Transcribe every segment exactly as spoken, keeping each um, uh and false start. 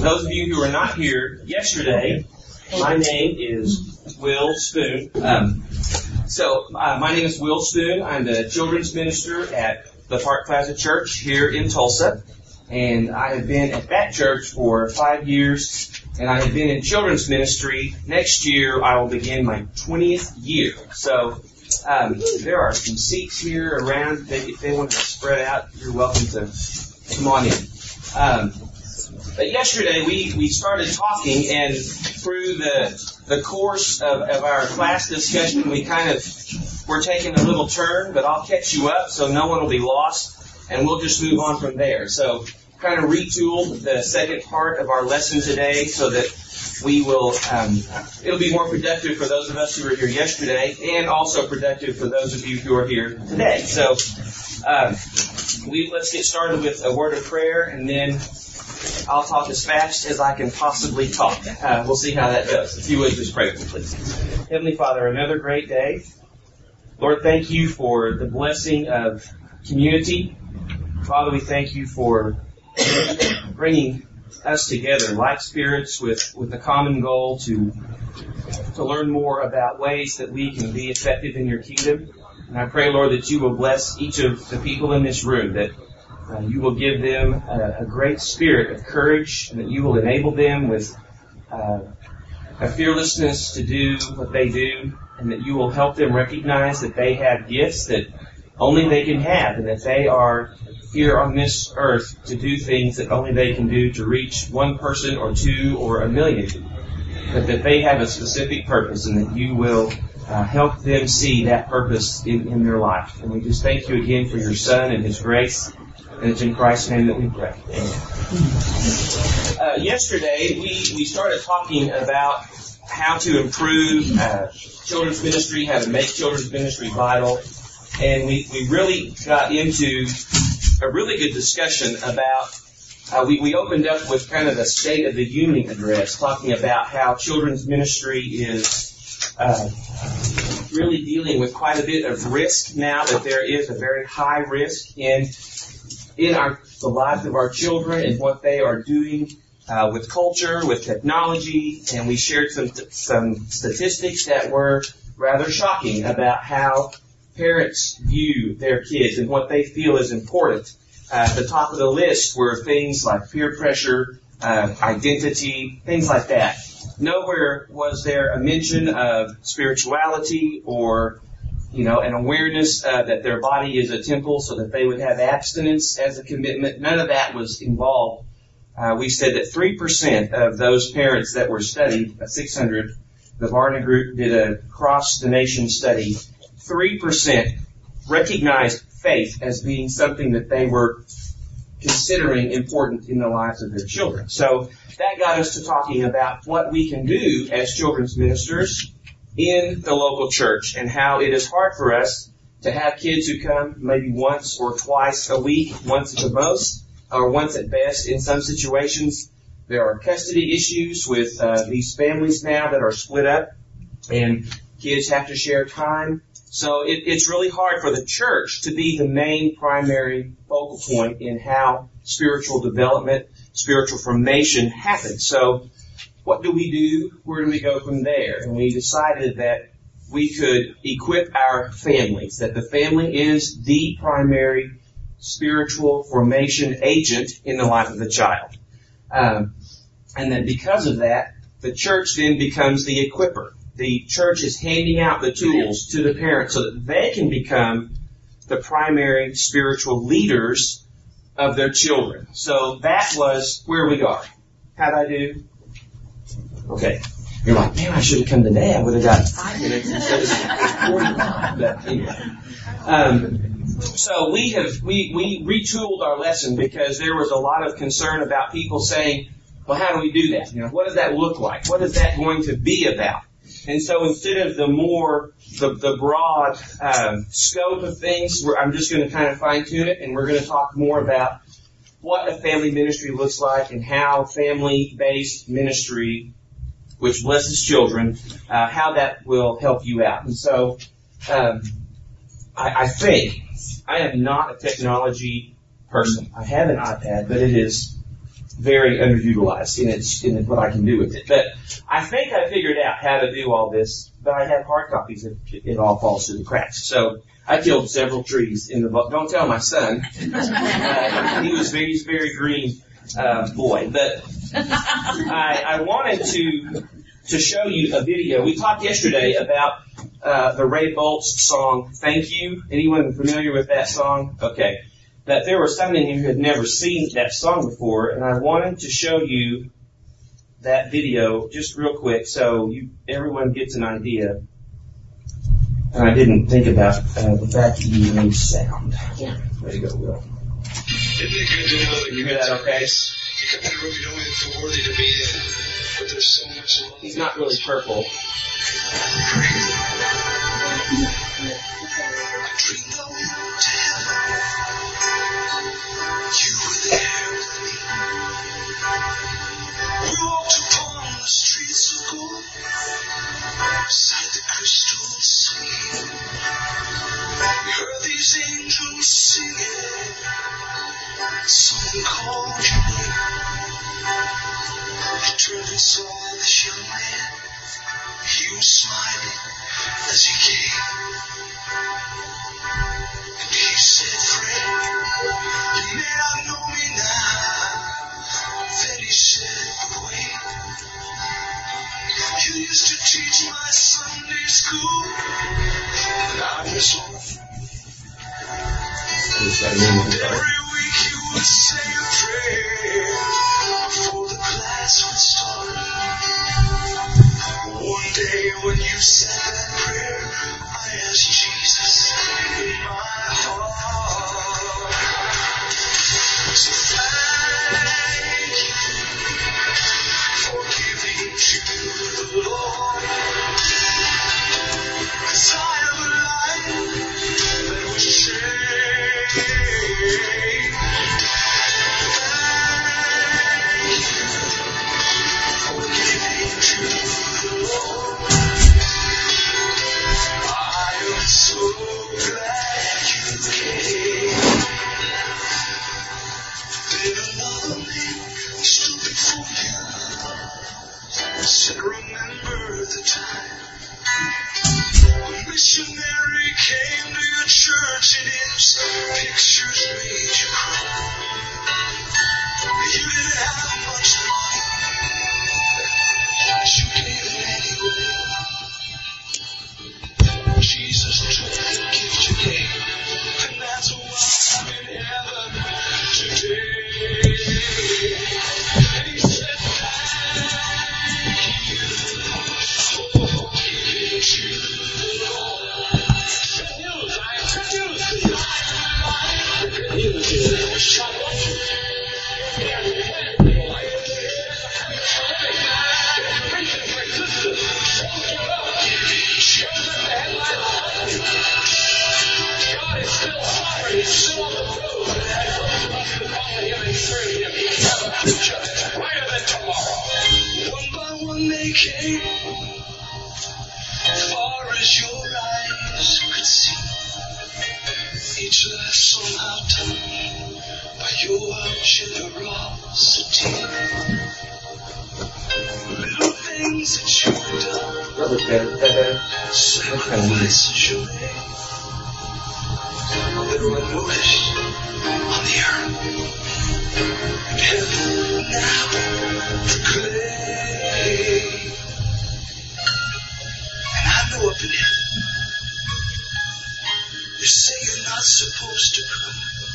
For those of you who were not here yesterday, my name is Will Spoon. Um, so, uh, my name is Will Spoon. I'm the children's minister at the Park Plaza Church here in Tulsa. And I have been at that church for five years. And I have been in children's ministry. Next year, I will begin my twentieth year. So, um, there are some seats here around. They, if they want to spread out, you're welcome to come on in. Um, but yesterday we, we started talking, and through the the course of, of our class discussion, we kind of were taking a little turn, but I'll catch you up so no one will be lost, and we'll just move on from there. So kind of retooled the second part of our lesson today so that we will, um, it'll be more productive for those of us who were here yesterday and also productive for those of you who are here today. So, um, we, let's get started with a word of prayer, and then I'll talk as fast as I can possibly talk. Uh, we'll see how that goes. If you would, just pray with me, please. Heavenly Father, another great day. Lord, thank you for the blessing of community. Father, we thank you for bringing us together like spirits with, with a common goal to to learn more about ways that we can be effective in your kingdom. And I pray, Lord, that you will bless each of the people in this room, that uh, you will give them a, a great spirit of courage, and that you will enable them with uh, a fearlessness to do what they do, and that you will help them recognize that they have gifts that only they can have, and that they are here on this earth to do things that only they can do to reach one person or two or a million, but that they have a specific purpose, and that you will uh, help them see that purpose in, in their life. And we just thank you again for your Son and His grace, and it's in Christ's name that we pray. Amen. Uh, yesterday, we, we started talking about how to improve uh, children's ministry, how to make children's ministry vital, and we, we really got into a really good discussion about, uh, we, we opened up with kind of a State of the Union address, talking about how children's ministry is uh, really dealing with quite a bit of risk now, that there is a very high risk in in our the lives of our children and what they are doing uh, with culture, with technology, and we shared some some statistics that were rather shocking about how parents view their kids and what they feel is important. Uh, at the top of the list were things like peer pressure, uh, identity, things like that. Nowhere was there a mention of spirituality or, you know, an awareness uh, that their body is a temple, so that they would have abstinence as a commitment. None of that was involved. Uh, we said that three percent of those parents that were studied, six hundred, the Varna group did a cross-the-nation study, three percent recognized faith as being something that they were considering important in the lives of their children. So that got us to talking about what we can do as children's ministers in the local church, and how it is hard for us to have kids who come maybe once or twice a week, once at the most, or once at best in some situations. There are custody issues with uh, these families now that are split up, and kids have to share time. So it, it's really hard for the church to be the main primary focal point in how spiritual development, spiritual formation happens. So what do we do? Where do we go from there? And we decided that we could equip our families, that the family is the primary spiritual formation agent in the life of the child. Um, and that because of that, the church then becomes the equipper. The church is handing out the tools to the parents so that they can become the primary spiritual leaders of their children. So that was where we are. How'd I do? Okay. You're like, man, I should have come today. I would have got five minutes instead of forty-five. But anyway. Um, so we have, we, we retooled our lesson because there was a lot of concern about people saying, well, how do we do that? You know, what does that look like? What is that going to be about? And so instead of the more, the, the broad um, scope of things, we're, I'm just going to kind of fine tune it, and we're going to talk more about what a family ministry looks like and how family-based ministry, which blesses children, uh, how that will help you out. And so um, I, I think I am not a technology person. I have an iPad, but it is very underutilized in its in what I can do with it. But I think I figured out how to do all this, but I have hard copies if it all falls through the cracks. So I killed several trees in the book. Don't tell my son. Uh, he was very, he's a very green uh, boy. But I, I wanted to to show you a video. We talked yesterday about uh, the Ray Boltz song, Thank You. Anyone familiar with that song? Okay. That there were some in you who had never seen that song before, and I wanted to show you that video just real quick so you everyone gets an idea. And I didn't think about uh, the fact that you need sound. Yeah. There you go, Will. Isn't it good to know that You hear that okay? you got that room you don't even feel worthy to be in, but there's so much love. He's not really purple. I dreamed I went to heaven. You were there with me. We walked upon the streets of gold, beside the crystal sea. We heard these angels singing. Someone called your name. I turned and saw this young man. He was smiling as he came. And he said, friend, you may not know me now. Then he said, but wait. You used to teach my Sunday school. And I was home. Every week you would say a prayer before the class would start. One day when you said that prayer, I asked Jesus in my heart. So thank you for giving to the Lord. 'Cause I am a life that was changed. So glad you came. Then another man stood before you, said, remember the time a missionary came to your church and his pictures made you cry. You didn't have much money, but you gave it anyway. Jesus took the gift you gave, and that's why I'm in heaven today. And he said, thank you for giving to the Lord. Good news, I have good news for you. The good news is that it was shot up. And the head of your life the reason for existence won't give up. Shows up the headline. God is still sovereign. He's still on the throne. And those of us who follow him and serve him, he has a future brighter than tomorrow. One by one they came, far as your eyes could see. Each left somehow touched by your generosity. Little things that you've done, That was better. That better. sacrifices you made, that were noticed on the earth. And heaven now proclaim. And I know up in heaven, they say you're not supposed to cry,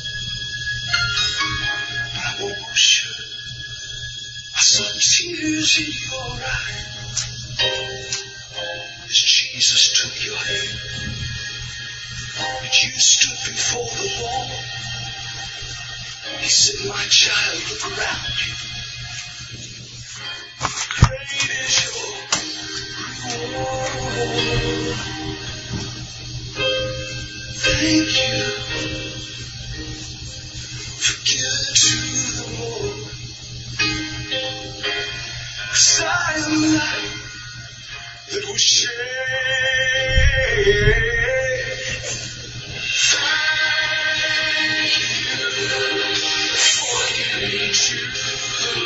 but I'm almost sure I saw tears in your eyes as Jesus took your hand and you stood before the Lord. He said, my child, look around you. Great is your reward. Thank you for giving to the Lord. 'Cause I am a life that was shared. Thank you for giving to the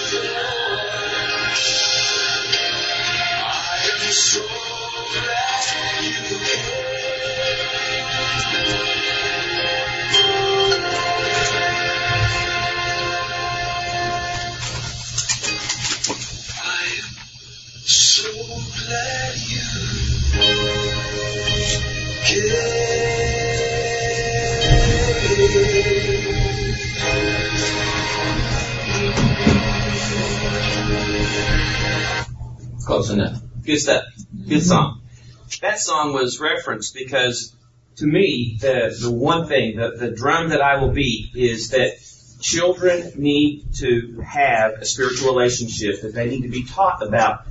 so glad you came. I'm so glad you came. Close enough. Good stuff. Good song. That song was referenced because, to me, the the one thing, the, the drum that I will beat is that children need to have a spiritual relationship, that they need to be taught about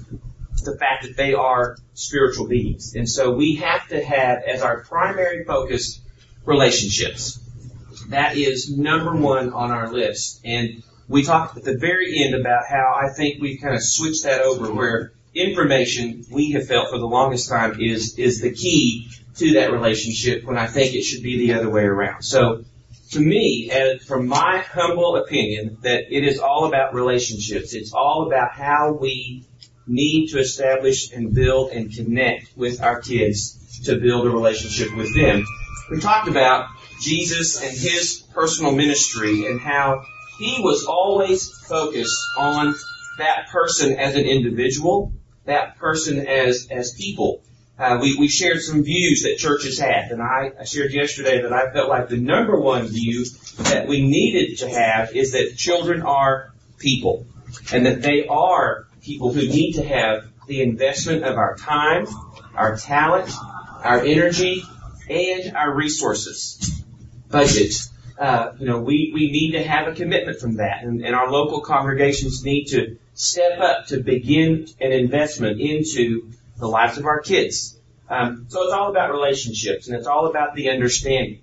the fact that they are spiritual beings. And so we have to have, as our primary focus, relationships. That is number one on our list. And we talked at the very end about how I think we've kind of switched that over, where information, we have felt for the longest time, is is the key to that relationship, when I think it should be the other way around. So, to me, as, from my humble opinion, that it is all about relationships. It's all about how we need to establish and build and connect with our kids to build a relationship with them. We talked about Jesus and His personal ministry and how He was always focused on that person as an individual, that person as as people. Uh, we, we shared some views that churches had, and I, I shared yesterday that I felt like the number one view that we needed to have is that children are people, and that they are people who need to have the investment of our time, our talent, our energy, and our resources. Budget. Uh, you know, we, we need to have a commitment from that, and, and our local congregations need to step up to begin an investment into the lives of our kids. Um, so it's all about relationships, and it's all about the understanding.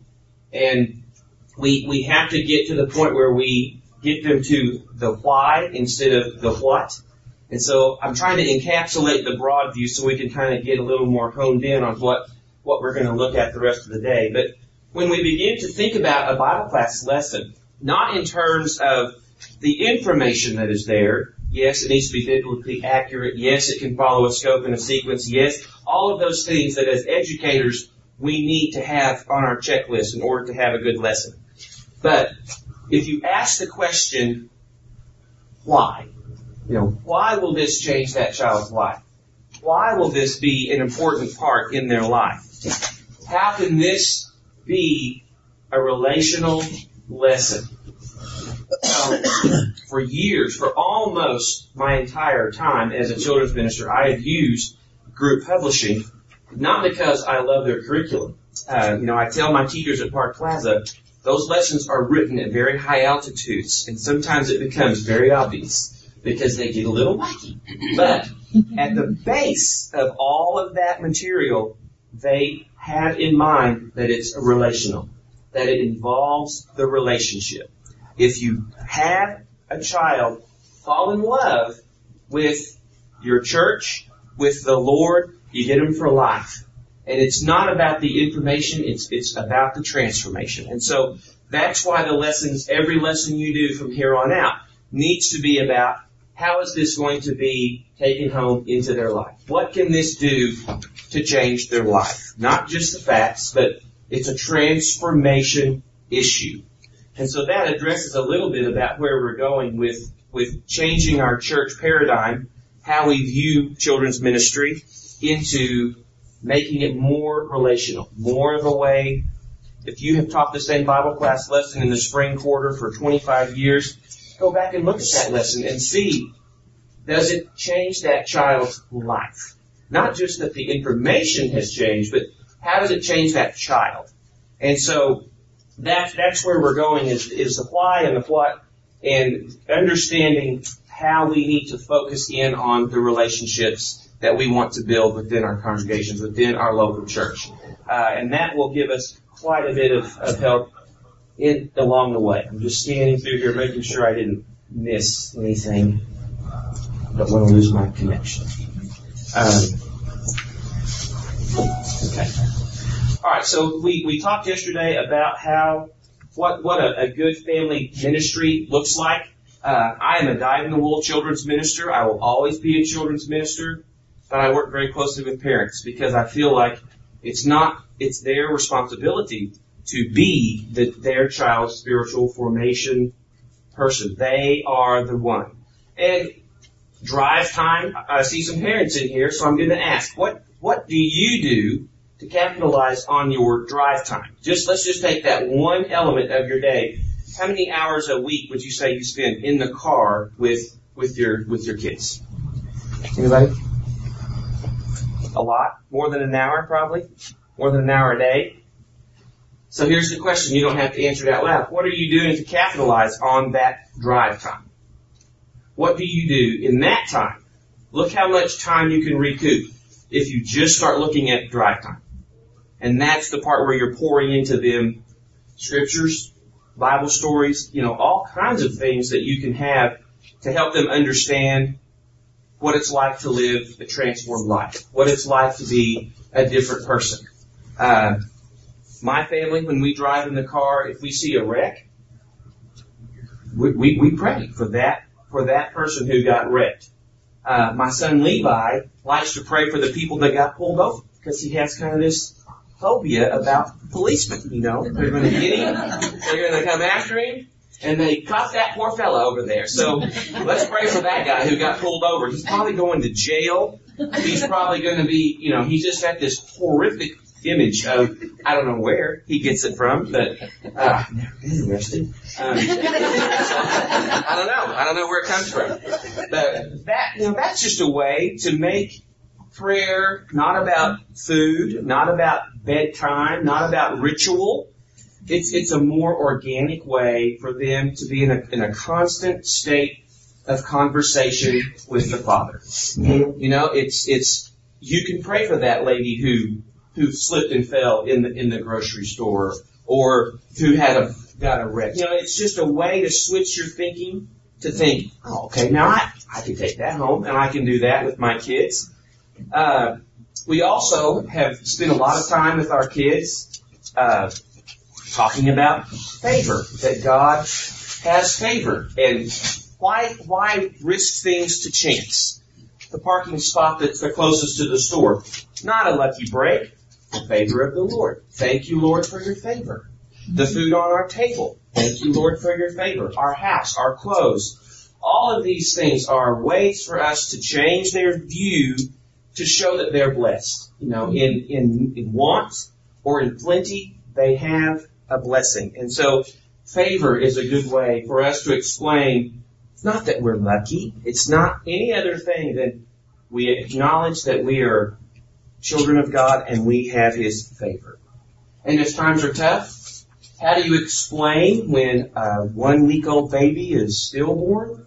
And we we have to get to the point where we get them to the why instead of the what. And so I'm trying to encapsulate the broad view so we can kind of get a little more honed in on what, what we're going to look at the rest of the day. But when we begin to think about a Bible class lesson, not in terms of the information that is there, yes, it needs to be biblically accurate. Yes, it can follow a scope and a sequence. Yes, all of those things that as educators we need to have on our checklist in order to have a good lesson. But if you ask the question, why? You know, why will this change that child's life? Why will this be an important part in their life? How can this be a relational lesson? Um, for years, for almost my entire time as a children's minister, I have used group publishing, not because I love their curriculum. Uh, you know, I tell my teachers at Park Plaza, those lessons are written at very high altitudes, and sometimes it becomes very obvious because they get a little wacky. But at the base of all of that material, they have in mind that it's relational, that it involves the relationship. If you have a child fall in love with your church, with the Lord, you get them for life. And it's not about the information, it's it's about the transformation. And so that's why the lessons, every lesson you do from here on out, needs to be about how is this going to be taken home into their life? What can this do to change their life? Not just the facts, but it's a transformation issue. And so that addresses a little bit about where we're going with, with changing our church paradigm, how we view children's ministry, into making it more relational, more of a way. If you have taught the same Bible class lesson in the spring quarter for twenty-five years, go back and look at that lesson and see, does it change that child's life? Not just that the information has changed, but how does it change that child? And so That, that's where we're going, is, is the why and the what, and understanding how we need to focus in on the relationships that we want to build within our congregations, within our local church. Uh, and that will give us quite a bit of, of help in, along the way. I'm just scanning through here, making sure I didn't miss anything. Don't want to lose my connection. Um, okay. All right, so we, we talked yesterday about how what what a, a good family ministry looks like. Uh, I am a dyed-in-the-wool children's minister. I will always be a children's minister, but I work very closely with parents because I feel like it's not, it's their responsibility to be the, their child's spiritual formation person. They are the one. And drive time, I see some parents in here, so I'm going to ask, what, what do you do to capitalize on your drive time? Just, let's just take that one element of your day. How many hours a week would you say you spend in the car with, with your, with your kids? Anybody? A lot? More than an hour, probably? More than an hour a day? So here's the question. You don't have to answer it out loud. What are you doing to capitalize on that drive time? What do you do in that time? Look how much time you can recoup if you just start looking at drive time. And that's the part where you're pouring into them scriptures, Bible stories, you know, all kinds of things that you can have to help them understand what it's like to live a transformed life, what it's like to be a different person. Uh, my family, when we drive in the car, if we see a wreck, we, we, we pray for that, for that person who got wrecked. Uh, my son Levi likes to pray for the people that got pulled over because he has kind of this phobia about policemen, you know. They're going to get him, they're going to come after him, and they caught that poor fella over there. So let's pray for that guy who got pulled over. He's probably going to jail. He's probably going to be, you know, he's just got this horrific image of, I don't know where he gets it from, but uh, I've never been arrested. Um, so, I don't know. I don't know where it comes from. But that, you know, that's just a way to make prayer not about food, not about bedtime, not about ritual. It's it's a more organic way for them to be in a in a constant state of conversation with the Father. You know, it's it's you can pray for that lady who who slipped and fell in the in the grocery store, or who had a got a wreck. You know, it's just a way to switch your thinking to think, oh, okay, now I I can take that home and I can do that with my kids. Uh, we also have spent a lot of time with our kids uh, talking about favor, that God has favor, and why why risk things to chance? The parking spot that's the closest to the store, not a lucky break, the favor of the Lord. Thank you, Lord, for your favor. The food on our table, thank you, Lord, for your favor. Our house, our clothes, all of these things are ways for us to change their view to show that they're blessed. You know, in, in, in want or in plenty, they have a blessing. And so favor is a good way for us to explain, it's not that we're lucky. It's not any other thing than we acknowledge that we are children of God and we have His favor. And if times are tough, how do you explain when a one-week-old baby is stillborn?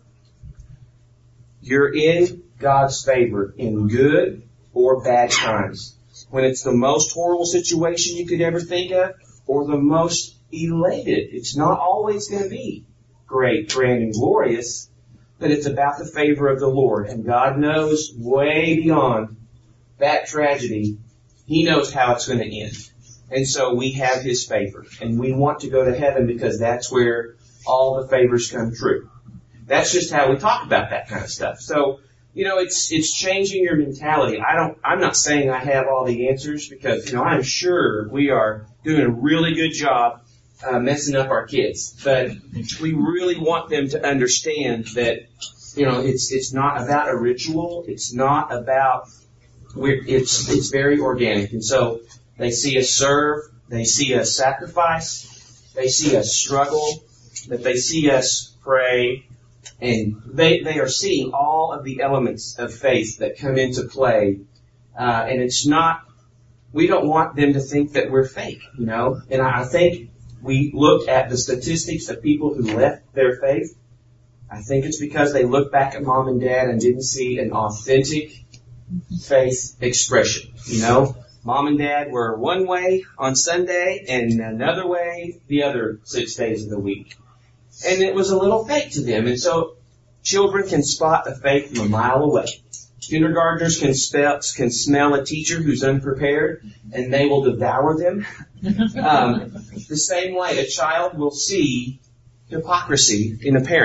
You're in God's favor in good or bad times. When it's the most horrible situation you could ever think of, or the most elated. It's not always going to be great, grand, and glorious, but it's about the favor of the Lord. And God knows way beyond that tragedy. He knows how it's going to end. And so we have His favor. And we want to go to heaven because that's where all the favors come true. That's just how we talk about that kind of stuff. So, you know, it's, it's changing your mentality. I don't, I'm not saying I have all the answers because, you know, I'm sure we are doing a really good job, uh, messing up our kids. But we really want them to understand that, you know, it's, it's not about a ritual. It's not about, we're, it's, it's very organic. And so they see us serve. They see us sacrifice. They see us struggle. That they see us pray. And they, they are seeing all of the elements of faith that come into play. Uh, and it's not, we don't want them to think that we're fake, you know. And I think we look at the statistics of people who left their faith. I think it's because they looked back at mom and dad and didn't see an authentic faith expression, you know. Mom and dad were one way on Sunday and another way the other six days of the week. And it was a little fake to them. And so children can spot the fake from a mile away. Kindergartners can, spell, can smell a teacher who's unprepared, and they will devour them. Um, the same way a child will see hypocrisy in a parent.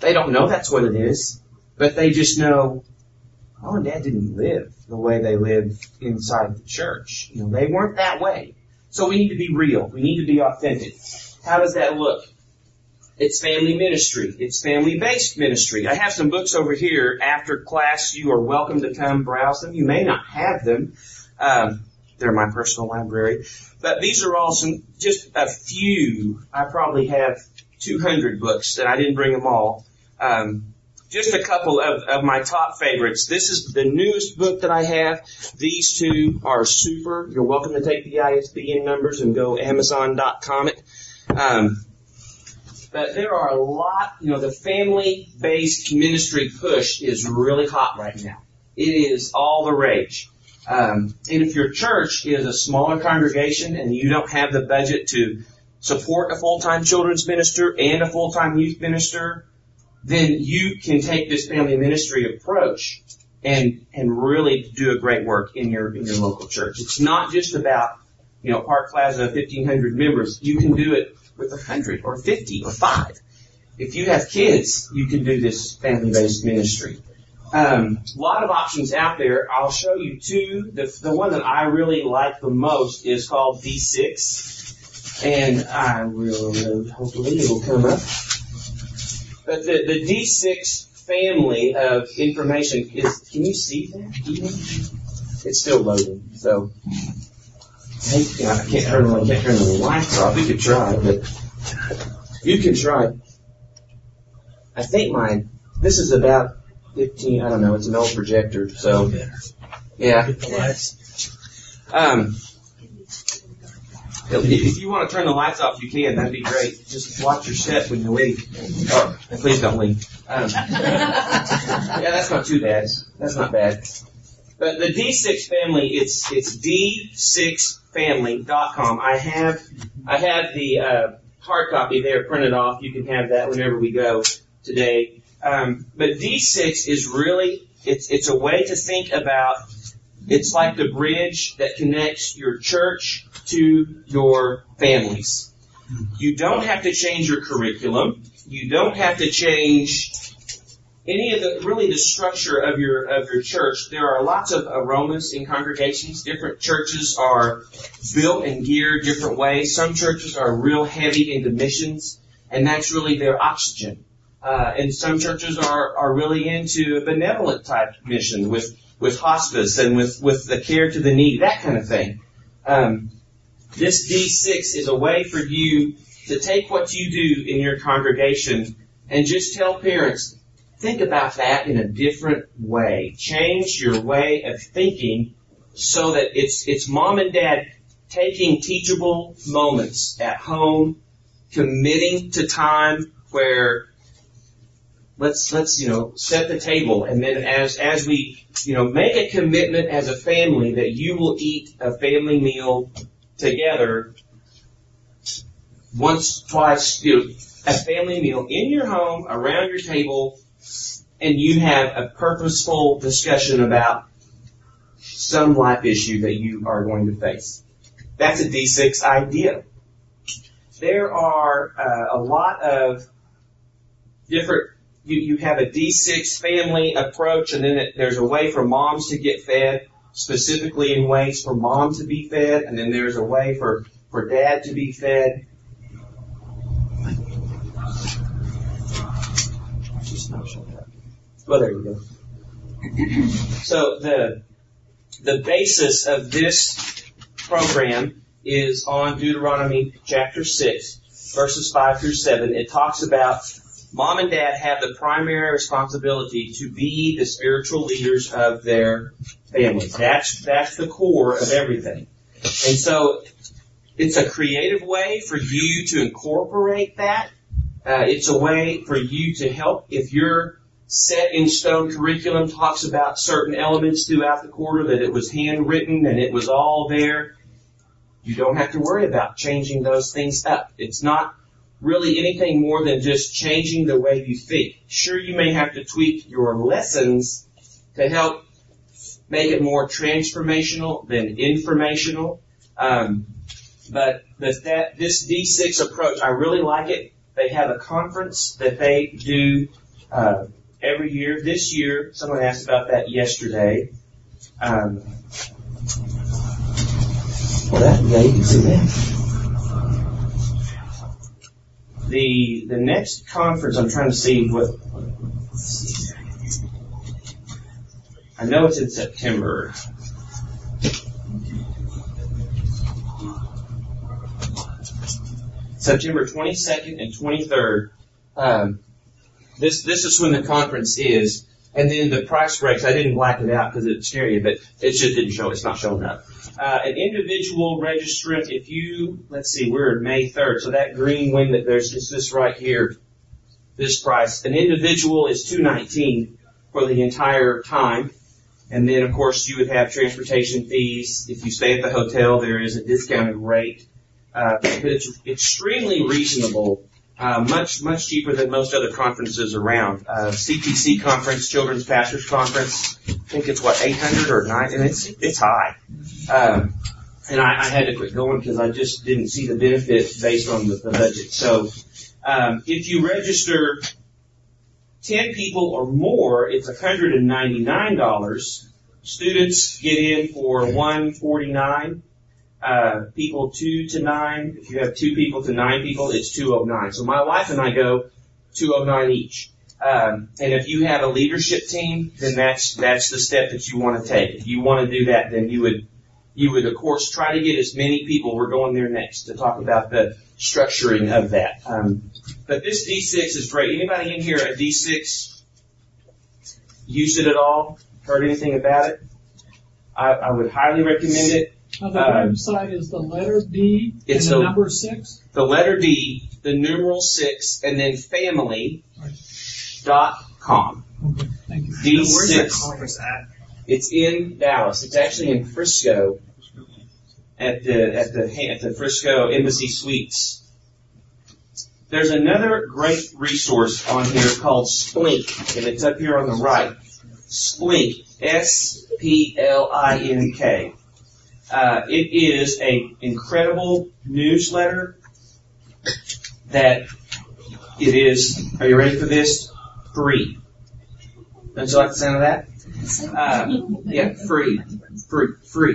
They don't know that's what it is, but they just know Mom and Dad didn't live the way they lived inside the church. You know, they weren't that way. So we need to be real. We need to be authentic. How does that look? It's family ministry. It's family-based ministry. I have some books over here. After class, you are welcome to come browse them. You may not have them. Um, they're my personal library. But these are all some, just a few. I probably have two hundred books, and I didn't bring them all. Um, just a couple of, of my top favorites. This is the newest book that I have. These two are super. You're welcome to take the I S B N numbers and go amazon dot com it. Um, but there are a lot, you know, the family-based ministry push is really hot right now. It is all the rage. Um, and if your church is a smaller congregation and you don't have the budget to support a full-time children's minister and a full-time youth minister, then you can take this family ministry approach and and really do a great work in your in your local church. It's not just about, you know, Park Plaza, fifteen hundred members. You can do it with one hundred or fifty or five. If you have kids, you can do this family-based ministry. Um, a lot of options out there. I'll show you two. The, the one that I really like the most is called D six. And I will, hopefully it will come up. But the, the D six family of information is, can you see that even? It's still loading, so. Hey, I can't turn the, can't turn the lights off. We could try, but you can try. I think my, this is about fifteen, I don't know, it's an old projector, so. Yeah. Um, if you want to turn the lights off, you can. That'd be great. Just watch your step when you leave. Oh, and please don't leave. Um, yeah, that's not too bad. That's not bad. But the D six family, it's it's D six family dot com. I have I have the uh, hard copy there printed off. You can have that whenever we go today. Um, but D six is really it's it's a way to think about. It's like the bridge that connects your church to your families. You don't have to change your curriculum. You don't have to change any of the, really the structure of your, of your church. There are lots of aromas in congregations. Different churches are built and geared different ways. Some churches are real heavy into missions, and that's really their oxygen. Uh, and some churches are, are really into a benevolent type mission with, with hospice and with, with the care to the needy, that kind of thing. Um, this D six is a way for you to take what you do in your congregation and just tell parents, think about that in a different way. Change your way of thinking so that it's, it's mom and dad taking teachable moments at home, committing to time where let's, let's, you know, set the table. And then as, as we, you know, make a commitment as a family that you will eat a family meal together once, twice, you know, a family meal in your home, around your table, and you have a purposeful discussion about some life issue that you are going to face. That's a D six idea. There are uh, a lot of different, you, you have a D six family approach, and then it, there's a way for moms to get fed, specifically in ways for mom to be fed, and then there's a way for, for dad to be fed. Well, there you go. So the the basis of this program is on Deuteronomy chapter six, verses five through seven. It talks about mom and dad have the primary responsibility to be the spiritual leaders of their families. That's that's the core of everything. And so it's a creative way for you to incorporate that. Uh, it's a way for you to help if you're set in stone curriculum talks about certain elements throughout the quarter, that it was handwritten and it was all there. You don't have to worry about changing those things up. It's not really anything more than just changing the way you think. Sure, you may have to tweak your lessons to help make it more transformational than informational. Um, but the, that this D six approach, I really like it. They have a conference that they do uh, every year. This year, someone asked about that yesterday. Um, well, that, yeah, you can see that. The, the next conference, I'm trying to see what, I know it's in September. September twenty-second and twenty-third. Um, this this is when the conference is, and then the price breaks. I didn't black it out because it'd scare you, but it just didn't show. It's not showing up. Uh, an individual registrant, if you let's see, we're May third, so that green wing that there's just this right here, this price. An individual is two nineteen for the entire time, and then of course you would have transportation fees. If you stay at the hotel, there is a discounted rate. Uh, but it's extremely reasonable, uh, much, much cheaper than most other conferences around. Uh, C P C conference, Children's Pastors Conference, I think it's what, eight hundred or nine, and it's, it's high. Um, and I, I had to quit going because I just didn't see the benefit based on the, the budget. So, um, if you register ten people or more, it's one hundred ninety-nine dollars. Students get in for one hundred forty-nine dollars. Uh, people two to nine, if you have two people to nine people, it's two oh nine. So my wife and I go two oh nine each. Um, and if you have a leadership team, then that's, that's the step that you want to take. If you want to do that, then you would, you would of course try to get as many people. We're going there next to talk about the structuring of that. Um, but this D six is great. Anybody in here at D six used it at all? Heard anything about it? I, I would highly recommend it. Now the Uh, website is the letter D and It's the the- number six. The letter D, the numeral six, and then family dot com. Okay, thank you. D Where's that six. conference at? It's in Dallas. It's actually in Frisco at the at the at the Frisco Embassy Suites. There's another great resource on here called Splink, and it's up here on the right. Splink, S P L I N K. Uh, it is a incredible newsletter that it is, are you ready for this? Free. Don't you like the sound of that? Uh, yeah, free. Free. Free.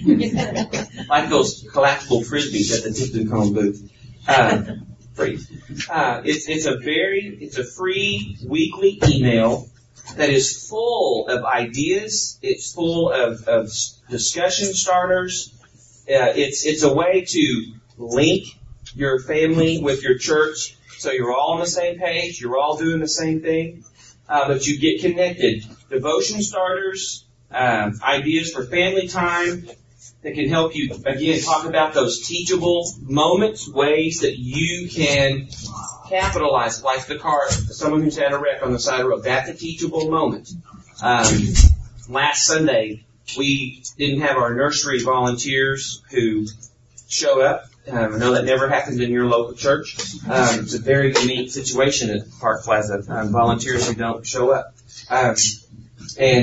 Like those collapsible frisbees at the Tipton Cone booth. Uh, free. Uh, it's, it's a very, it's a free weekly email that is full of ideas. It's full of, of discussion starters. Uh, it's it's a way to link your family with your church, so you're all on the same page. You're all doing the same thing, uh, but you get connected. Devotion starters, um, ideas for family time that can help you again talk about those teachable moments, ways that you can capitalize, like the car, someone who's had a wreck on the side of the road. That's a teachable moment. Um, last Sunday, we didn't have our nursery volunteers who show up. Um, I know that never happens in your local church. Um, it's a very unique situation at Park Plaza. Um, volunteers who don't show up. Um, and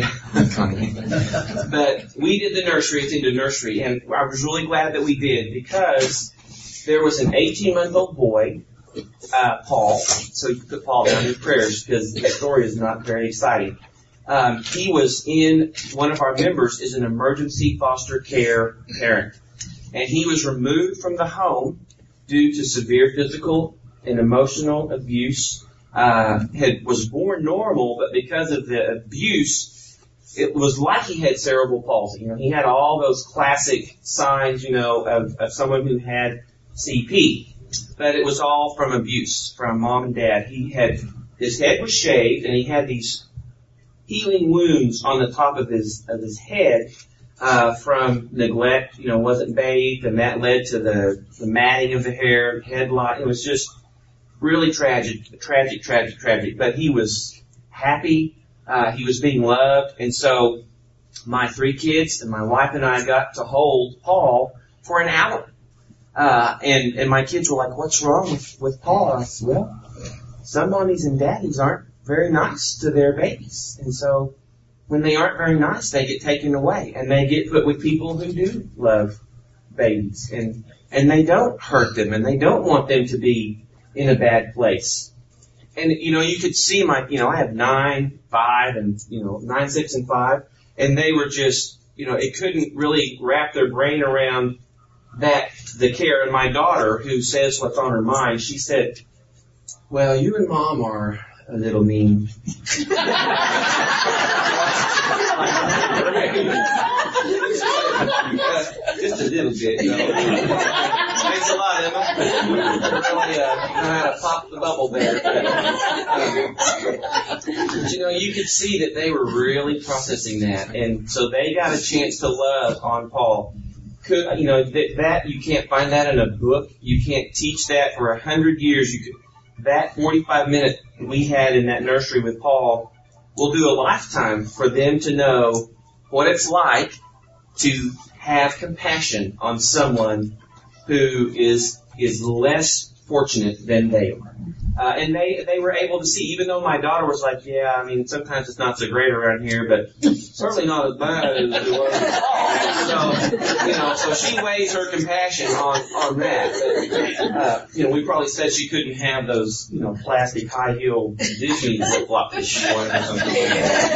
but we did the nursery. It's into nursery, and I was really glad that we did because there was an eighteen-month-old boy. Uh, Paul, so you can put Paul down in your prayers because the story is not very exciting. Um, he was in, one of our members is an emergency foster care parent. And he was removed from the home due to severe physical and emotional abuse. Uh, had, was born normal, but because of the abuse, it was like he had cerebral palsy. You know, he had all those classic signs, you know, of, of someone who had C P. But it was all from abuse, from mom and dad. He had, his head was shaved and he had these healing wounds on the top of his, of his head, uh, from neglect, you know, wasn't bathed, and that led to the, the matting of the hair, head lot. It was just really tragic, tragic, tragic, tragic. But he was happy, uh, he was being loved, and so my three kids and my wife and I got to hold Paul for an hour. Uh, and, and my kids were like, what's wrong with, with Paul? I said, well, some mommies and daddies aren't very nice to their babies. And so when they aren't very nice, they get taken away and they get put with people who do love babies and, and they don't hurt them and they don't want them to be in a bad place. and, you know, you could see my, you know, I have nine, five, and, you know, nine, six, and five, and they were just, you know, it couldn't really wrap their brain around that, the care. And my daughter, who says what's on her mind, she said, well, you and Mom are a little mean. Just a little bit, you know. Thanks a lot, Emma. Really uh, know how to pop the bubble there. But, um, but, you know, you could see that they were really processing that. And so they got a chance to love on Paul. Could, you know, that, that you can't find that in a book. You can't teach that for a hundred years. You could, that forty-five minute we had in that nursery with Paul will do a lifetime for them to know what it's like to have compassion on someone who is is less fortunate than they are. Uh, and they, they were able to see, even though my daughter was like, yeah, I mean, sometimes it's not so great around here, but certainly not as bad as it was. So, you know, so she weighs her compassion on, on that. But, uh, you know, we probably said she couldn't have those, you know, plastic high heel Disney flip-flops that she wanted or something like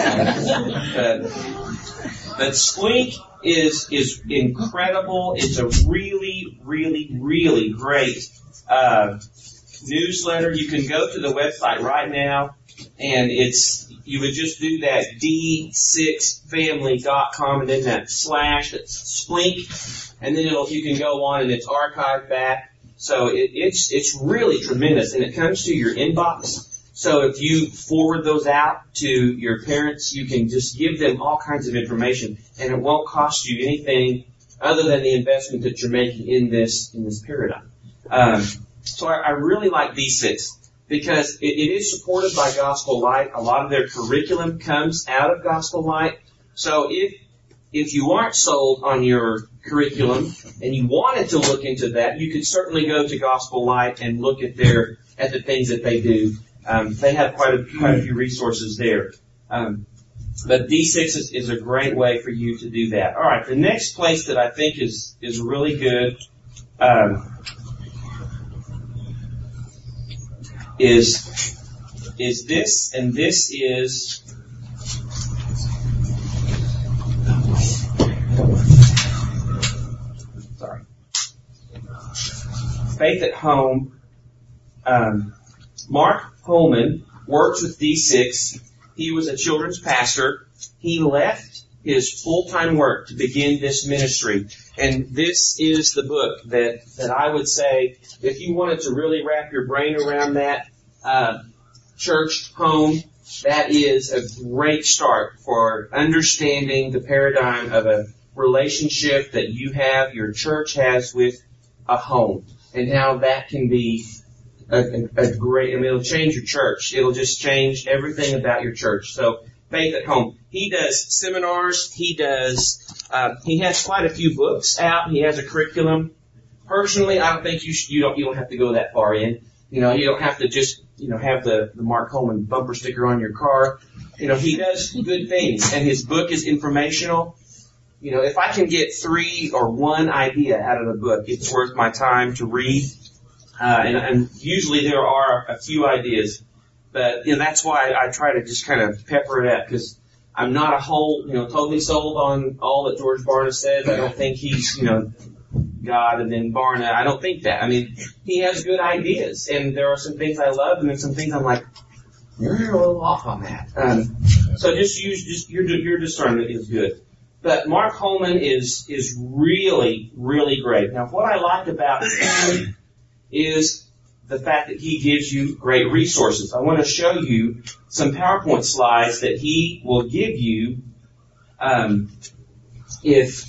that. But, but Splink is, is incredible. It's a really, really, really great, uh, newsletter. You can go to the website right now, and it's, you would just do that D six family dot com and then that slash, that's Splink, and then it'll, you can go on and it's archived back. So it, it's, it's really tremendous, and it comes to your inbox. So if you forward those out to your parents, you can just give them all kinds of information, and it won't cost you anything other than the investment that you're making in this, in this paradigm. Um, So I, I really like D six because it, it is supported by Gospel Light. A lot of their curriculum comes out of Gospel Light. So if if you aren't sold on your curriculum and you wanted to look into that, you could certainly go to Gospel Light and look at their at the things that they do. Um, they have quite a quite a few resources there. Um, but D six is, is a great way for you to do that. All right, the next place that I think is is really good. Um, is is this, and this is sorry Faith at Home. um, Mark Holman works with D six. He was a children's pastor. He left his full-time work to begin this ministry, and this is the book that that I would say, if you wanted to really wrap your brain around that, uh, Church Home, that is a great start for understanding the paradigm of a relationship that you have, your church has with a home, and how that can be a, a, a great, I mean, it'll change your church. It'll just change everything about your church. So, Faith at Home. He does seminars. He does, uh, he has quite a few books out. He has a curriculum. Personally, I don't think you should, you don't, you don't have to go that far in. You know, you don't have to just, you know, have the, the Mark Holman bumper sticker on your car. You know, he does good things, and his book is informational. You know, if I can get three or one idea out of the book, it's worth my time to read. Uh, and, and usually there are a few ideas. But, you know, that's why I try to just kind of pepper it up, because I'm not a whole, you know, totally sold on all that George Barna says. I don't think he's, you know, God and then Barna. I don't think that. I mean, he has good ideas, and there are some things I love, and then some things I'm like, you're a little off on that. Um, so just use, just, your, your discernment is good. But Mark Holman is, is really, really great. Now, what I like about him is the fact that he gives you great resources. I want to show you some PowerPoint slides that he will give you. Um, if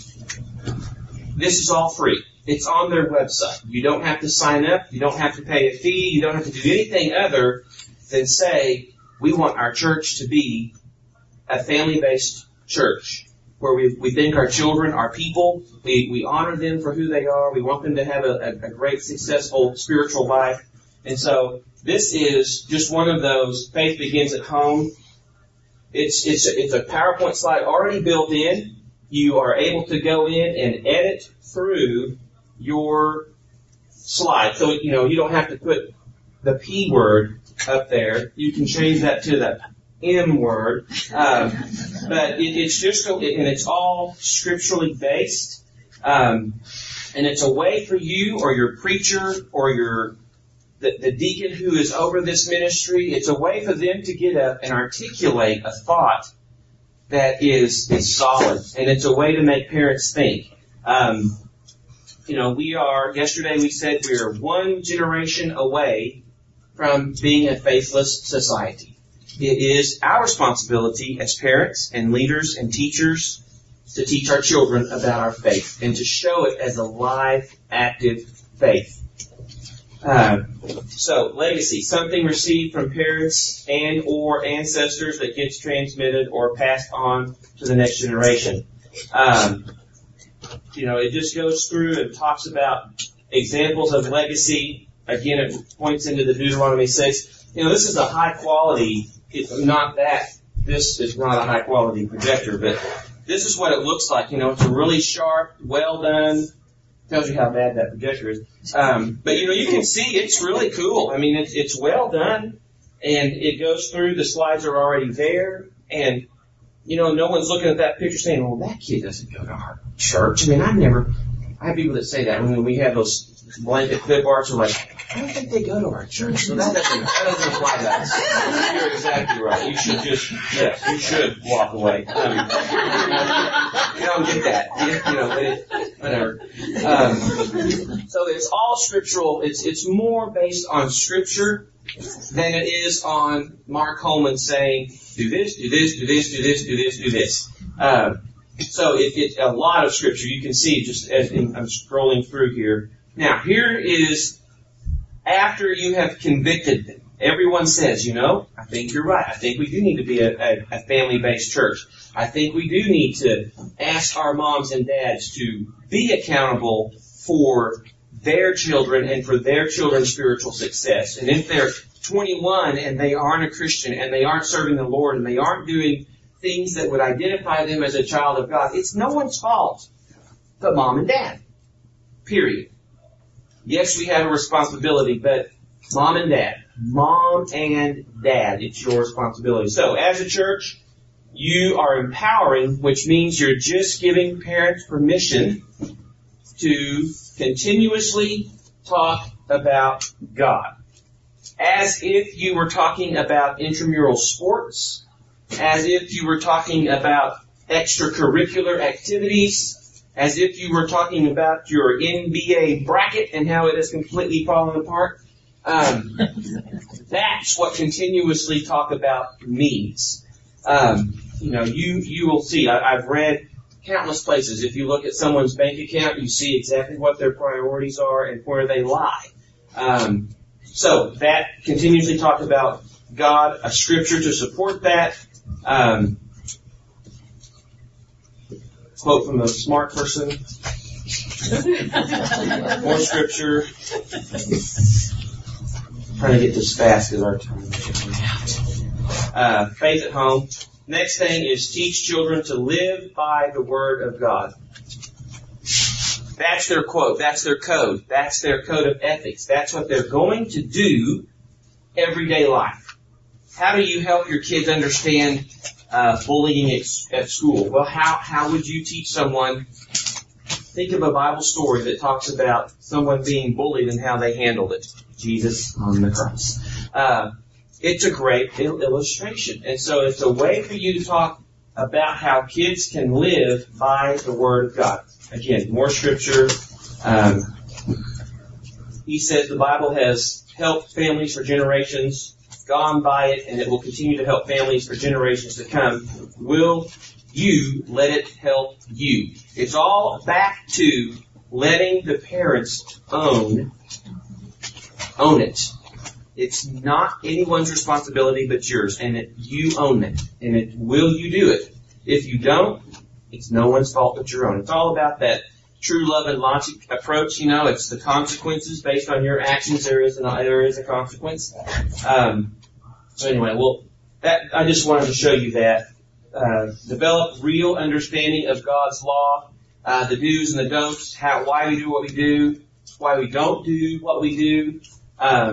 this is all free, it's on their website. You don't have to sign up. You don't have to pay a fee. You don't have to do anything other than say, we want our church to be a family-based church where we, we think our children are people. We, we honor them for who they are. We want them to have a, a, a great, successful spiritual life. And so this is just one of those Faith Begins at Home. It's, it's, a, it's a PowerPoint slide already built in. You are able to go in and edit through your slide. So, you know, you don't have to put the P word up there. You can change that to the M word. Um, but it, it's just, a, and it's all scripturally based. Um, and it's a way for you or your preacher or your the, the deacon who is over this ministry, it's a way for them to get up and articulate a thought that is, is solid. And it's a way to make parents think. Um, you know, we are, yesterday we said we are one generation away from being a faithless society. It is our responsibility as parents and leaders and teachers to teach our children about our faith and to show it as a live, active faith. Uh, so, legacy, something received from parents and or ancestors that gets transmitted or passed on to the next generation. Um, you know, it just goes through and talks about examples of legacy. Again, it points into the Deuteronomy six. You know, this is a high quality, it's not that, this is not a high quality projector, but this is what it looks like. You know, it's a really sharp, well done, tells you how bad that projector is. Um, but you know, you can see it's really cool. I mean, it's, it's well done, and it goes through, the slides are already there, and you know, no one's looking at that picture saying, well, that kid doesn't go to our church. I mean, I've never, I have people that say that when we have those blanket clip arts, are like, I don't think they go to our church, so that doesn't, that doesn't apply to us. You're exactly right. You should just, yes, you should walk away. Um, you don't get that, you know, but it, whatever. Um, so it's all scriptural. It's it's more based on scripture than it is on Mark Holman saying, do this, do this, do this, do this, do this, do this. Um, so it, it's a lot of scripture. You can see just as in, I'm scrolling through here. Now, here is after you have convicted them. Everyone says, you know, I think you're right. I think we do need to be a, a, a family-based church. I think we do need to ask our moms and dads to be accountable for their children and for their children's spiritual success. And if they're twenty-one and they aren't a Christian and they aren't serving the Lord and they aren't doing things that would identify them as a child of God, it's no one's fault but mom and dad. Period. Yes, we have a responsibility, but mom and dad. Mom and dad, it's your responsibility. So, as a church, you are empowering, which means you're just giving parents permission to continuously talk about God. As if you were talking about intramural sports, as if you were talking about extracurricular activities, as if you were talking about your N B A bracket and how it has completely fallen apart. Um, that's what continuously talk about means. Um, you know, you, you will see, I, I've read countless places. If you look at someone's bank account, you see exactly what their priorities are and where they lie. Um, so that continuously talk about God, a scripture to support that. Um, quote from a smart person. More scripture. I'm trying to get this fast because our time is running out. Uh, faith at home. Next thing is teach children to live by the Word of God. That's their quote. That's their code. That's their code of ethics. That's what they're going to do everyday life. How do you help your kids understand uh, bullying at, at school? Well, how, how would you teach someone? Think of a Bible story that talks about someone being bullied and how they handled it. Jesus on the cross. Uh, it's a great il- illustration. And so it's a way for you to talk about how kids can live by the Word of God. Again, more scripture. Um, he says the Bible has helped families for generations, gone by it, and it will continue to help families for generations to come. Will you let it help you? It's all back to letting the parents own, own it. It's not anyone's responsibility but yours, and it, you own it. And it, will you do it? If you don't, it's no one's fault but your own. It's all about that true love and logic approach. You know, it's the consequences based on your actions. There is an, there is a consequence. Um, so anyway, well, that I just wanted to show you that. Uh, develop real understanding of God's law, uh, the do's and the don'ts, how, why we do what we do, why we don't do what we do. Um,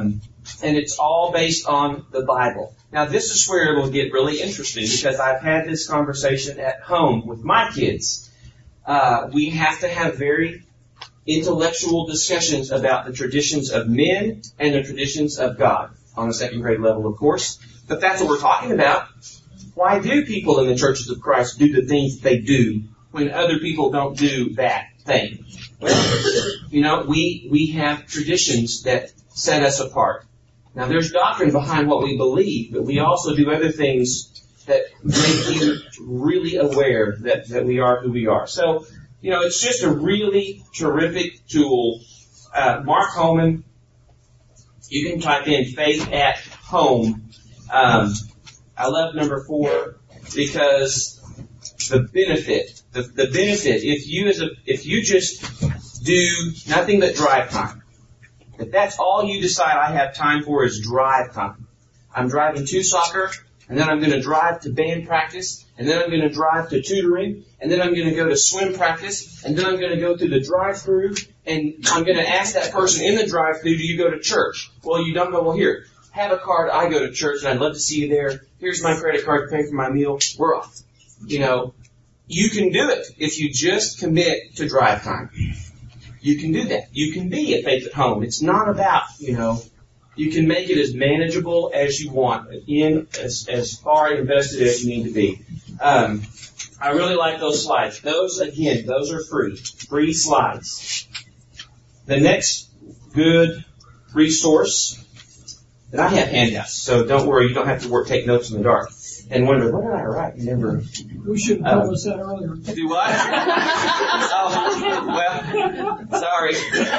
and it's all based on the Bible. Now, this is where it will get really interesting, because I've had this conversation at home with my kids. Uh, we have to have very intellectual discussions about the traditions of men and the traditions of God, on a second grade level, of course. But that's what we're talking about. Why do people in the churches of Christ do the things they do when other people don't do that thing? Well, you know, we, we have traditions that set us apart. Now, there's doctrine behind what we believe, but we also do other things that make you really aware that, that we are who we are. So, you know, it's just a really terrific tool. Uh, Mark Holman, you can type in Faith at Home. Um, I love number four because the benefit, the, the benefit, if you as a, if you just do nothing but drive time, if that's all you decide I have time for is drive time. I'm driving to soccer, and then I'm going to drive to band practice, and then I'm going to drive to tutoring, and then I'm going to go to swim practice, and then I'm going to go to the drive-thru, and I'm going to ask that person in the drive-thru, do you go to church? Well, you don't go, well, here, have a card, I go to church, and I'd love to see you there. Here's my credit card to pay for my meal. We're off. You know, you can do it if you just commit to drive time. You can do that. You can be at Faith at Home. It's not about, you know, you can make it as manageable as you want, in as, as far invested as you need to be. Um, I really like those slides. Those, again, those are free. Free slides. The next good resource, and I have handouts, so don't worry, you don't have to work, take notes in the dark and wonder, what did I write? Remember? We should have published that earlier. Do what? Oh, well, sorry.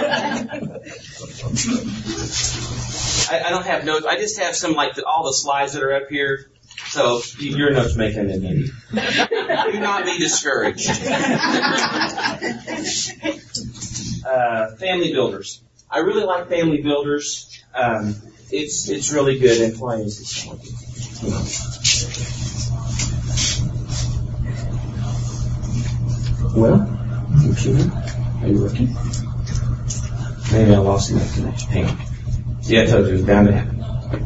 I, I don't have notes. I just have some, like, the, all the slides that are up here. So your notes may come in handy. Do not be discouraged. uh, family builders. I really like family builders. Um, it's it's really good in plays. Well, computer, are you working? Maybe I lost my connection. Hang on. Yeah, I told you it was bound to happen.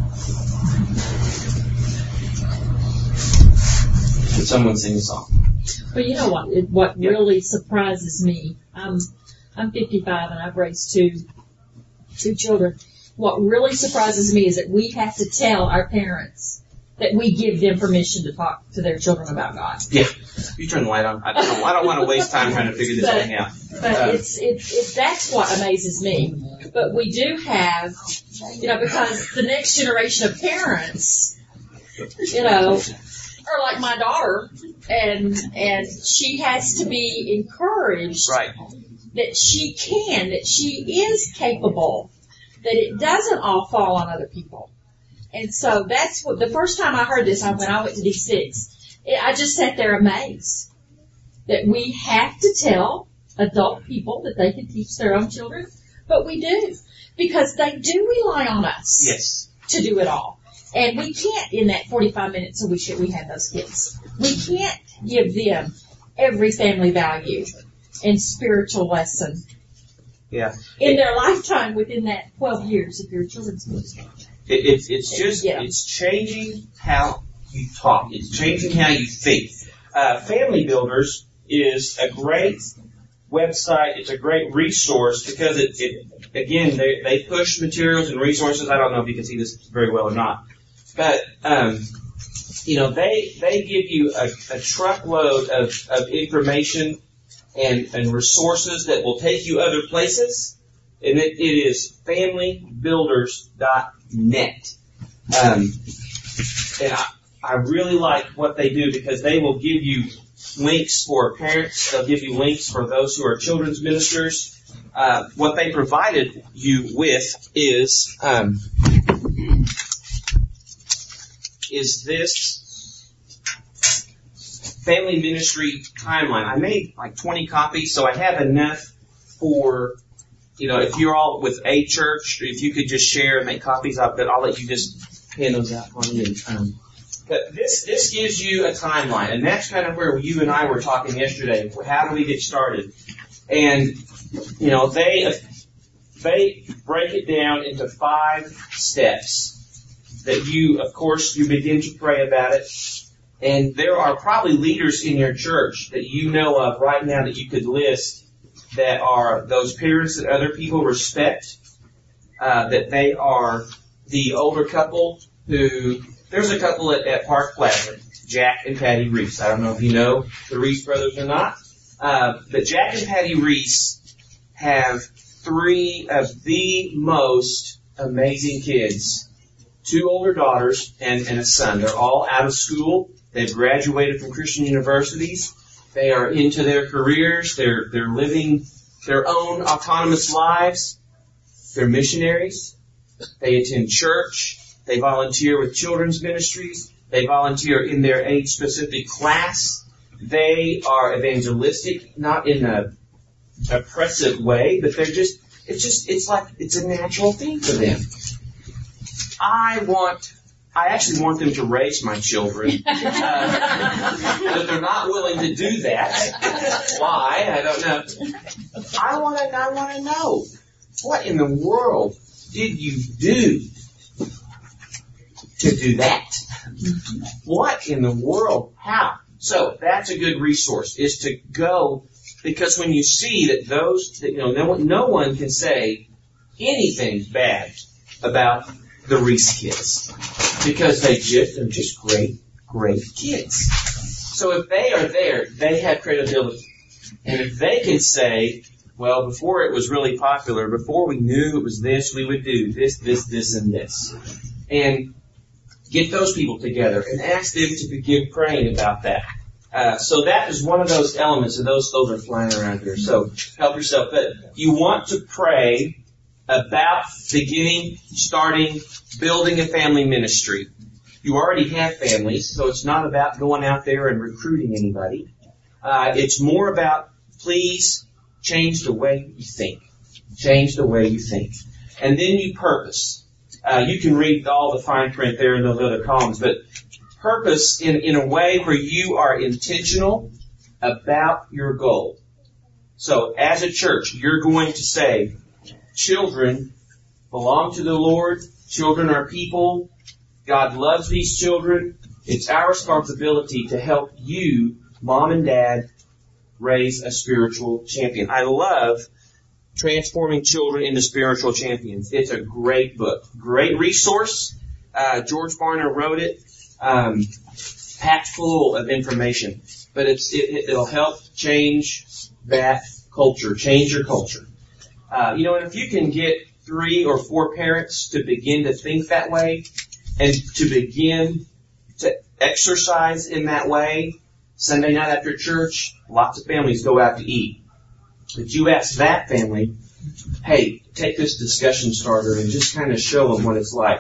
Could someone sing a song? Well, you know what? It, what yep. really surprises me, I'm I'm fifty-five and I've raised two two children. What really surprises me is that we have to tell our parents that we give them permission to talk to their children about God. Yeah, you turn the light on. I don't, I don't want to waste time trying to figure this but, thing out. But um, it's it, it that's what amazes me. But we do have, you know, because the next generation of parents, you know, are like my daughter, and and she has to be encouraged right. that she can, that she is capable, that it doesn't all fall on other people. And so that's what, the first time I heard this, when I went to D six, it, I just sat there amazed that we have to tell adult people that they can teach their own children, but we do, because they do rely on us yes. to do it all. And we can't, in that forty-five minutes a week that we have those kids, we can't give them every family value and spiritual lesson yeah. in it, their lifetime within that twelve years of your children's ministry. It, it's it's just, yeah. it's changing how you talk. It's changing how you think. Uh, Family Builders is a great website. It's a great resource because it, it again, they, they push materials and resources. I don't know if you can see this very well or not. But, um, you know, they, they give you a, a truckload of, of information and, and resources that will take you other places. And it, it is family builders dot net. Um, and I, I really like what they do because they will give you links for parents. They'll give you links for those who are children's ministers. Uh, what they provided you with is, um, is this family ministry timeline. I made like twenty copies, so I have enough for, you know, if you're all with a church, if you could just share and make copies of it, I'll let you just hand those out for me. Um, but this, this gives you a timeline, and that's kind of where you and I were talking yesterday. How do we get started? And, you know, they, they break it down into five steps that you, of course, you begin to pray about it. And there are probably leaders in your church that you know of right now that you could list that are those parents that other people respect, uh, that they are the older couple who, there's a couple at, at Park Plaza, Jack and Patty Reese. I don't know if you know the Reese brothers or not, uh, but Jack and Patty Reese have three of the most amazing kids. Two older daughters and, and a son. They're all out of school. They've graduated from Christian universities. They are into their careers. They're, they're living their own autonomous lives. They're missionaries. They attend church. They volunteer with children's ministries. They volunteer in their age-specific class. They are evangelistic, not in a oppressive way, but they're just, it's just, it's like, it's a natural thing for them. I want, I actually want them to raise my children, uh, but they're not willing to do that. Why? I don't know. I want to, I want to know, what in the world did you do to do that? What in the world? How? So that's a good resource, is to go, because when you see that those, that, you know, no one, no one can say anything bad about the Reese kids, because they just, they're just great, great kids. So if they are there, they have credibility. And if they can say, well, before it was really popular, before we knew it was this, we would do this, this, this, and this. And get those people together and ask them to begin praying about that. Uh, so that is one of those elements, and those, those are flying around here. So help yourself. But you want to pray about beginning, starting, building a family ministry. You already have families, so it's not about going out there and recruiting anybody. Uh, it's more about, please change the way you think. Change the way you think. And then you purpose. Uh, you can read all the fine print there in those other columns, but purpose in, in a way where you are intentional about your goal. So as a church, you're going to say, children belong to the Lord. Children are people. God loves these children. It's our responsibility to help you, mom and dad, raise a spiritual champion. I love Transforming Children into Spiritual Champions. It's a great book. Great resource. Uh, George Barna wrote it. Um, packed full of information. But it's, it, it'll help change that culture. Change your culture. Uh, you know, and if you can get three or four parents to begin to think that way and to begin to exercise in that way, Sunday night after church, lots of families go out to eat. But you ask that family, hey, take this discussion starter and just kind of show them what it's like.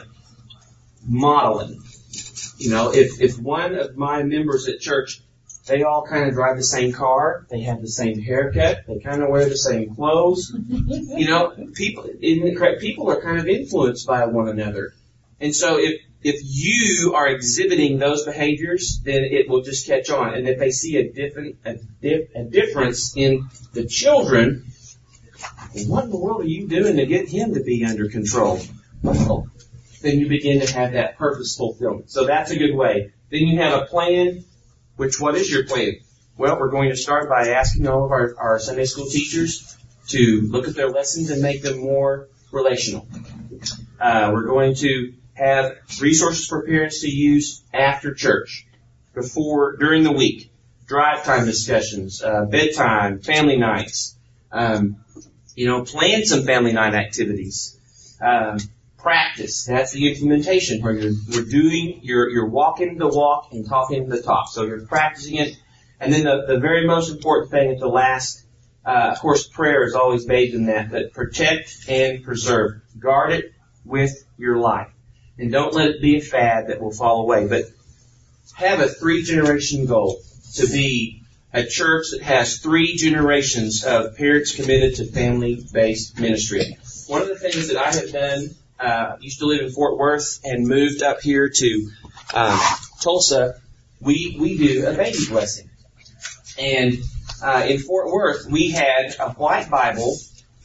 Modeling. You know, if, if one of my members at church, they all kind of drive the same car, they have the same haircut, they kind of wear the same clothes. You know, people, isn't it correct? People are kind of influenced by one another. And so if, if you are exhibiting those behaviors, then it will just catch on. And if they see a different, a, dif, a difference in the children, what in the world are you doing to get him to be under control? Well, then you begin to have that purpose fulfillment. So that's a good way. Then you have a plan. Which, what is your plan? Well, we're going to start by asking all of our, our Sunday school teachers to look at their lessons and make them more relational. Uh, we're going to have resources for parents to use after church, before, during the week, drive time discussions, uh, bedtime, family nights, um, you know, plan some family night activities, um, practice. That's the implementation where you're, we're doing, you're, you're walking the walk and talking the talk. So you're practicing it. And then the, the very most important thing at the last, uh, of course, prayer is always bathed in that, but protect and preserve. Guard it with your life. And don't let it be a fad that will fall away. But have a three generation goal to be a church that has three generations of parents committed to family-based ministry. One of the things that I have done, Uh, used to live in Fort Worth and moved up here to um, Tulsa. We we do a baby blessing, and uh, in Fort Worth we had a white Bible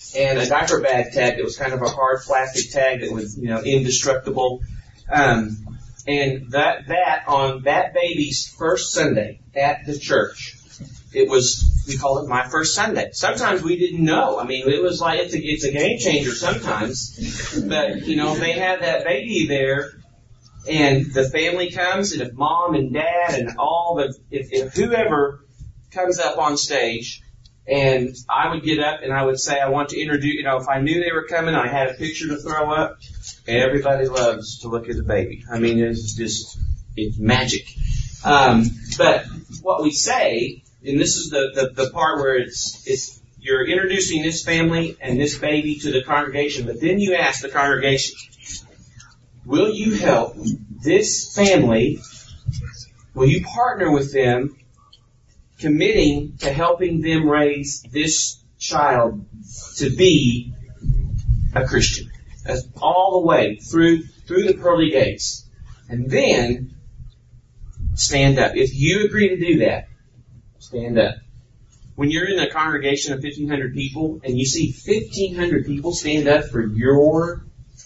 and a diaper bag tag that was kind of a hard plastic tag that was, you know, indestructible. Um, and that, that on that baby's first Sunday at the church, it was, we call it My First Sunday. Sometimes we didn't know. I mean, it was like, it's a, it's a game changer sometimes. But, you know, they have that baby there, and the family comes, and if mom and dad and all the, if, if whoever comes up on stage, and I would get up and I would say, I want to introduce, you know, if I knew they were coming, I had a picture to throw up. Everybody loves to look at the baby. I mean, it's just, it's magic. Um, but what we say, and this is the, the, the part where it's, it's, you're introducing this family and this baby to the congregation, but then you ask the congregation, will you help this family, will you partner with them, committing to helping them raise this child to be a Christian? That's all the way through, through the pearly gates. And then, stand up. If you agree to do that, stand up. When you're in a congregation of fifteen hundred people and you see fifteen hundred people stand up for your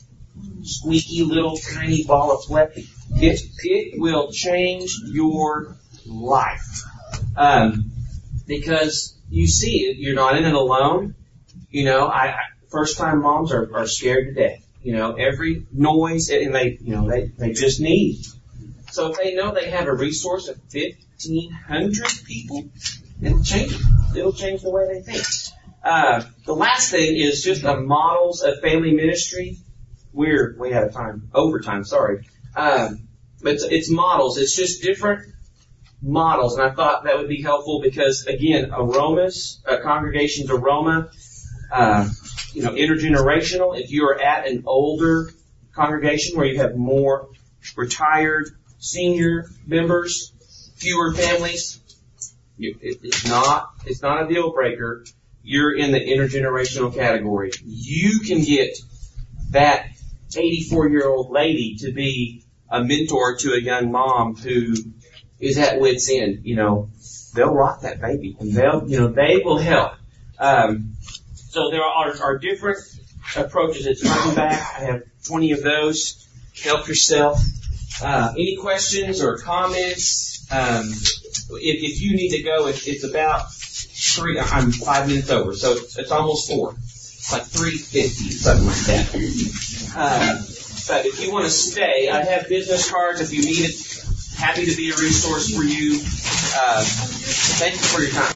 squeaky little tiny ball of flesh, it, it will change your life. Um, because you see it, you're not in it alone. You know, I, I first time moms are, are scared to death. You know, every noise, and they, you know, they, they just need. So if they know they have a resource of fifteen hundred people, it'll change it. It'll change the way they think. Uh, the last thing is just a models of family ministry. We're way out of time. Overtime, sorry. Um, but it's, it's models. It's just different models. And I thought that would be helpful because, again, aromas, a congregation's aroma, uh, you know, intergenerational. If you are at an older congregation where you have more retired senior members, fewer families, you, it, it's not, it's not a deal breaker. You're in the intergenerational category. You can get that eighty-four year old lady to be a mentor to a young mom who is at wit's end. You know, they'll rock that baby and they'll, you know, they will help. Um, so there are, are different approaches. It's coming back. I have twenty of those. Help yourself. Uh, any questions or comments? Um, if, if you need to go, it, it's about three, I'm five minutes over, so it's, it's almost four. It's like three fifty, something like that. Uh, but if you want to stay, I have business cards if you need it. Happy to be a resource for you. Uh, thank you for your time.